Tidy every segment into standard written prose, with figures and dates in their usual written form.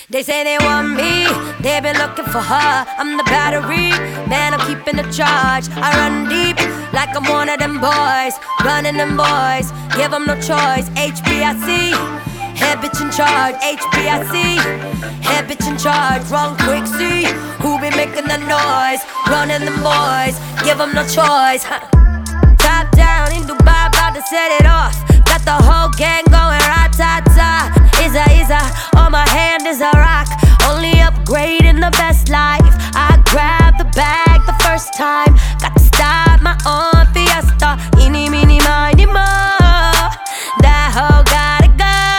They say they want me, they've been looking for her. I'm the battery, man, I'm keeping the charge. I run deep, like I'm one of them boys. Running them boys, give them no choice. HBIC, head bitch in charge. HBIC, head bitch in charge. Run quick, see who be making the noise. Running them boys, give them no choice. Top down in Dubai, about to set it off. Got the whole gang going ra-ta-ta. Iza, on my hand is a rock. Only upgrading the best life. I grabbed the bag the first time. Got to start my own fiesta. Eeny, meeny, miny, mo. That hoe gotta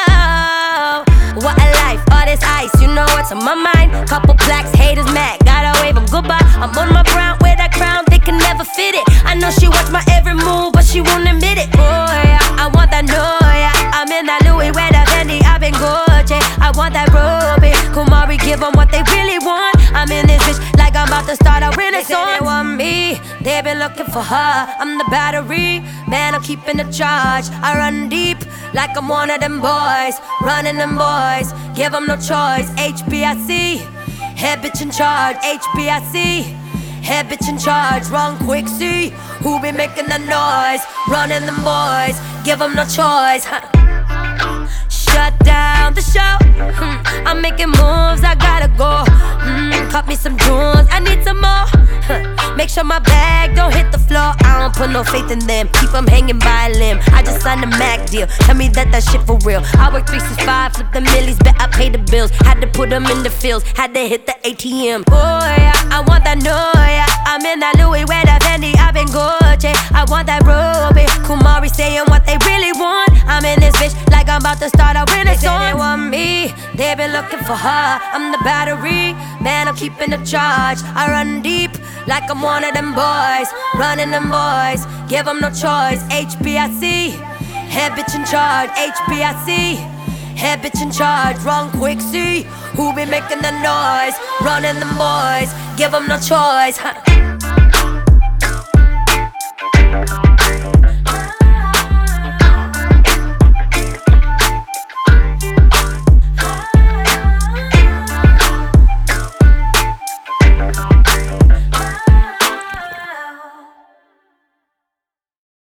go. What a life, all this ice, you know what's on my mind. Couple plaques, haters mad, gotta wave them goodbye. I'm on my brown, wear that crown, they can never fit it. I know she watch my every move, but she won't admit it. Oh yeah, I want that no, yeah. I'm in that Louis, wear that Fendi, I've been Gucci. I want that Ruby, Kumari, give them what they really want. I'm in this bitch like I'm about to start a renaissance. They say they want me, they've been looking for her. I'm the battery, man, I'm keeping the charge. I run deep, like I'm one of them boys. Running them boys, give them no choice. HBIC, head bitch in charge. HBIC, head bitch in charge. Run quick, see who be making the noise. Running them boys, give them no choice. Shut down the show. I'm making moves, I gotta go. Cut me some jewels, I need some more. Make sure my bag don't hit the floor. I don't put no faith in them, keep them hanging by a limb. I just signed a Mac deal, tell me that shit for real. I work 365, flip the millies, bet I pay the bills. Had to put them in the fields, had to hit the ATM. Oh yeah, I want that no, yeah. I'm in that Louis, wear that Fendi, I've been Gucci. I want that Ruby, Kumari saying what they really want. I'm in this bitch like I'm about to start a renaissance. They say they want me, they've been looking for her. I'm the battery, man, I'm keeping the charge. I run deep, like I'm one of them boys. Running them boys, give them no choice. HBIC, head bitch in charge. HBIC, head bitch in charge. Run quick, see who be making the noise. Running them boys, give them no choice.